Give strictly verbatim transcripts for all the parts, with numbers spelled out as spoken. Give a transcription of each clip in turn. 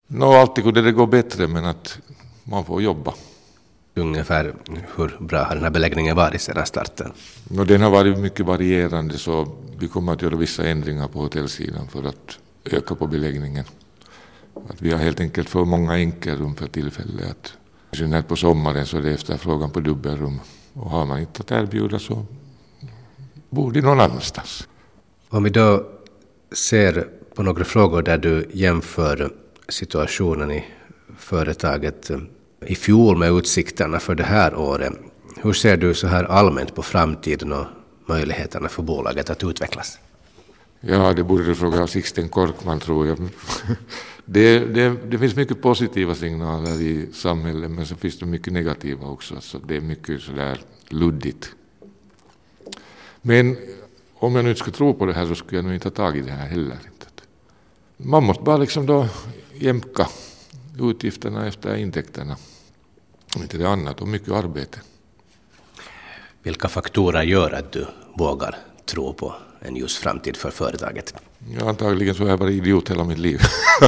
Nå, alltid kunde det gå bättre, men att man får jobba. Ungefär hur bra har den här beläggningen varit sedan starten? Nå, den har varit mycket varierande, så vi kommer att göra vissa ändringar på hotellsidan för att öka på beläggningen. Att vi har helt enkelt för många enkelrum för tillfället. Att på sommaren så är det efterfrågan på dubbelrum. Och har man inte att erbjuda så bor det någon annanstans. Om vi då ser på några frågor där du jämför situationen i företaget i fjol med utsikterna för det här året. Hur ser du så här allmänt på framtiden och möjligheterna för bolaget att utvecklas? Ja, det borde du fråga Sixten Korkman, tror jag. Det, det, det finns mycket positiva signaler i samhället, men så finns det mycket negativa också. Så det är mycket sådär luddigt. Men om jag nu ska tro på det här så skulle jag nog inte ta tag i det här heller. Man måste bara liksom då jämka utgifterna efter intäkterna. Inte det annat, och mycket arbete. Vilka faktorer gör att du vågar tro på en ljus framtid för företaget? Ja, antagligen så har jag varit idiot hela mitt liv.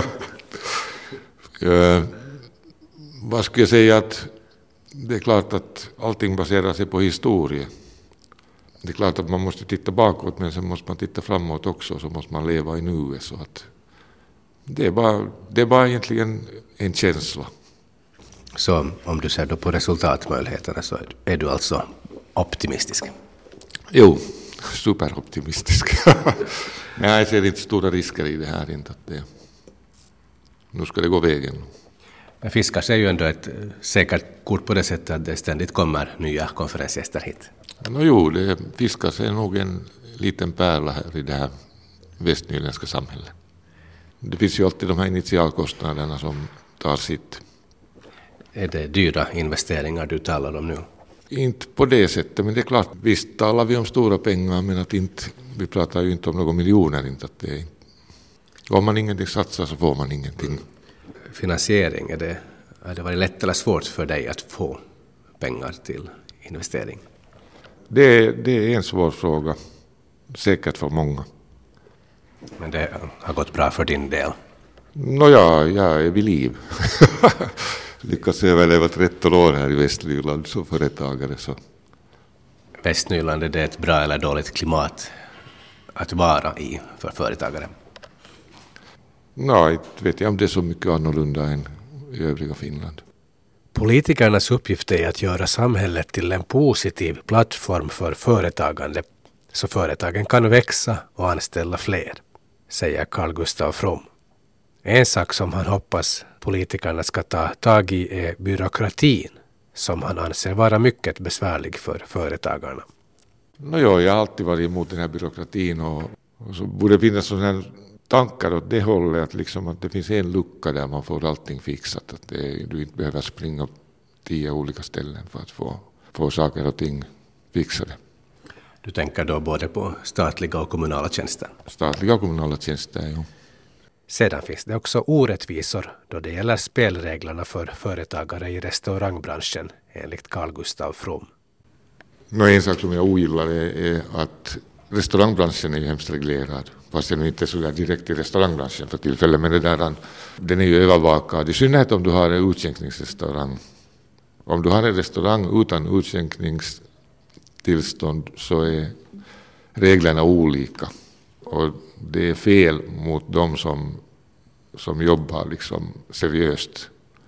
uh, vad skulle jag säga, att det är klart att allting baserar sig på historia. Det är klart att man måste titta bakåt, men sen måste man titta framåt också, så måste man leva i nuet. Så att det är bara, det är bara egentligen en känsla. Så om du ser då på resultatmöjligheterna så är du alltså optimistisk? Jo, superoptimistisk. Nej, jag ser inte stora risker i det här. Inte att det, nu ska det gå vägen. Men Fiskars är ju ändå ett säkert kort på det sättet att det ständigt kommer nya konferensgäster hit. No, jo, det, Fiskars är nog en liten pärla här i det här västnyländska samhället. Det finns ju alltid de här initialkostnaderna som tar sitt. Är det dyra investeringar du talar om nu? Inte på det sättet, men det är klart, visst talar vi om stora pengar, men att inte, vi pratar ju inte om några miljoner. Inte att det är, om man ingenting satsar så får man ingenting. Finansiering, är det, är det varit lätt eller svårt för dig att få pengar till investering? Det, det är en svår fråga, säkert för många. Men det har gått bra för din del? Nåja, jag är vid liv. Lyckas överleva tretton år här i Västnyland som företagare. Så. Västnyland, är det ett bra eller dåligt klimat att vara i för företagare? Nej, inte vet jag om det är så mycket annorlunda än i övriga Finland. Politikernas uppgift är att göra samhället till en positiv plattform för företagande så företagen kan växa och anställa fler, säger Carl Gustaf From. En sak som han hoppas politikerna ska ta tag i är byråkratin, som han anser vara mycket besvärlig för företagarna. No, jo, jag har alltid varit emot den här byråkratin, och, och så borde finnas sådana här tankar åt det hållet att, liksom att det finns en lucka där man får allting fixat. Att det, du inte behöver springa tio olika ställen för att få, få saker och ting fixade. Du tänker då både på statliga och kommunala tjänster? Statliga och kommunala tjänster, ja. Sedan finns det också orättvisor då det gäller spelreglerna för företagare i restaurangbranschen, enligt Carl Gustaf From. No, en sak som jag ogillar är, är att restaurangbranschen är ju hemskt reglerad. Fast jag nu inte är så där direkt i restaurangbranschen för tillfället, men det där, den är ju övervakad. I synnerhet om du har en utskänkningsrestaurang. Om du har en restaurang utan utskänkningstillstånd så är reglerna olika. Och det är fel mot de som, som jobbar liksom seriöst.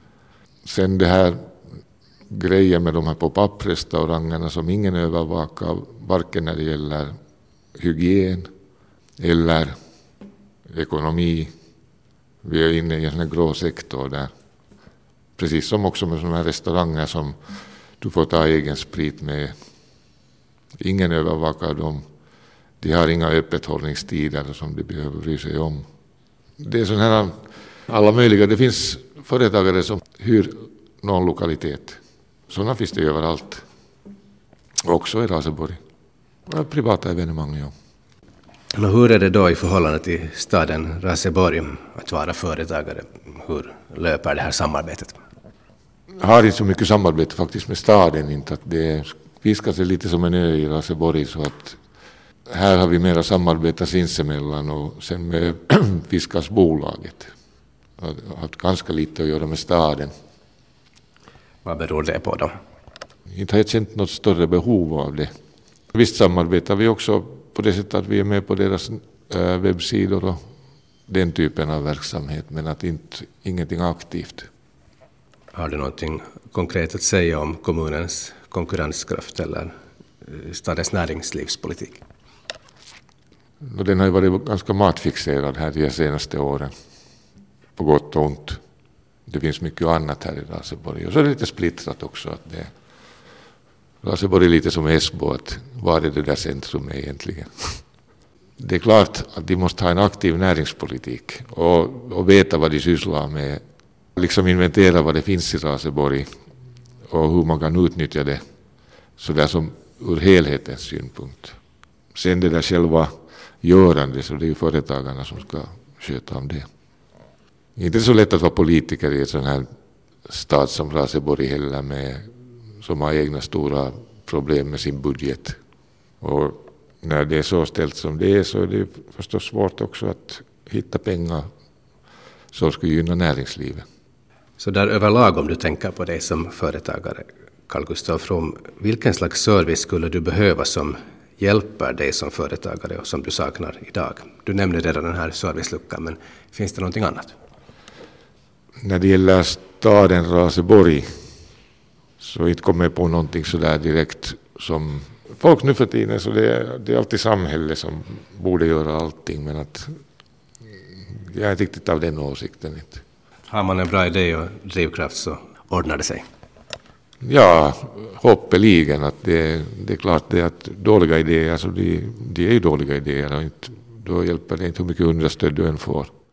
Sen det här grejen med de här pop-up-restaurangerna som ingen övervakar, varken när det gäller hygien eller ekonomi. Vi är inne i en sån här grå sektor där. Precis som också med sådana här restauranger som du får ta egen sprit med. Ingen övervakar dem. De har inga öppethållningstider som de behöver bry sig om. Det är sådana här alla möjliga. Det finns företagare som hyr någon lokalitet. Sådana finns det överallt. Också i Raseborg. Privata evenemang, ja. Men hur är det då i förhållande till staden Raseborg att vara företagare? Hur löper det här samarbetet? Jag har inte så mycket samarbete faktiskt med staden. Inte att det Fiskars är lite som en ö i Raseborg, så att här har vi mera samarbete sinsemellan och sen med Fiskarsbolaget. har haft ganska lite att göra med staden. Vad beror det på då? Inte har jag känt något större behov av det. Visst samarbetar vi också på det sättet att vi är med på deras äh, webbsidor och den typen av verksamhet, men att inte, ingenting aktivt. Har du någonting konkret att säga om kommunens konkurrenskraft eller stadens näringslivspolitik? Den har ju varit ganska matfixerad här de senaste åren, på gott och ont. Det finns mycket annat här i Raseborg. Och så är det lite splittrat också. Att det, Raseborg är lite som Esbo, att var är det där centrum egentligen? Det är klart att de måste ha en aktiv näringspolitik och, och veta vad de sysslar med. Liksom inventera vad det finns i Raseborg och hur man kan utnyttja det så där som ur helhetens synpunkt. Sen det där själva görande, så det är ju företagarna som ska sköta om det. Det är inte så lätt att vara politiker i en sån här stad som Raseborg heller, med, som har egna stora problem med sin budget. Och när det är så ställt som det är, så är det förstås svårt också att hitta pengar som ska gynna näringslivet. Så där överlag, om du tänker på dig som företagare, Carl Gustaf From, vilken slags service skulle du behöva som hjälper dig som företagare och som du saknar idag? Du nämnde redan den här serviceluckan, men finns det någonting annat? När det gäller staden Raseborg så inte kommer jag på någonting så där direkt som folk nu för tiden, så det är, det är alltid samhället som borde göra allting, men att jag är inte riktigt av den åsikten. Inte. Har man en bra idé och drivkraft så ordnar det sig? Ja, hoppeligen. Att det, det är klart det att dåliga idéer, alltså de, de är ju dåliga idéer och inte, då hjälper det inte hur mycket understöd du än får.